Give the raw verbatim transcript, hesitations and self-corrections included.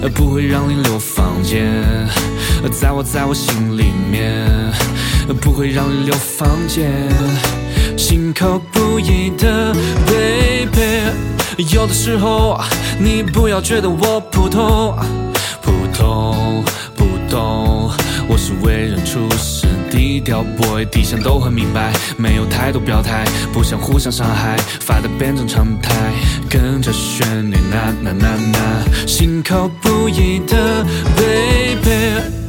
不会让你留房间，在我在我心里面，不会让你留房间，心口不一的 baby。有的时候你不要觉得我普通，普通不懂，我是为人处事低调 boy， 底线都很明白，没有太多表态，不想互相伤害，发的变成常态，跟着旋律呐呐呐呐，心口不一的 baby。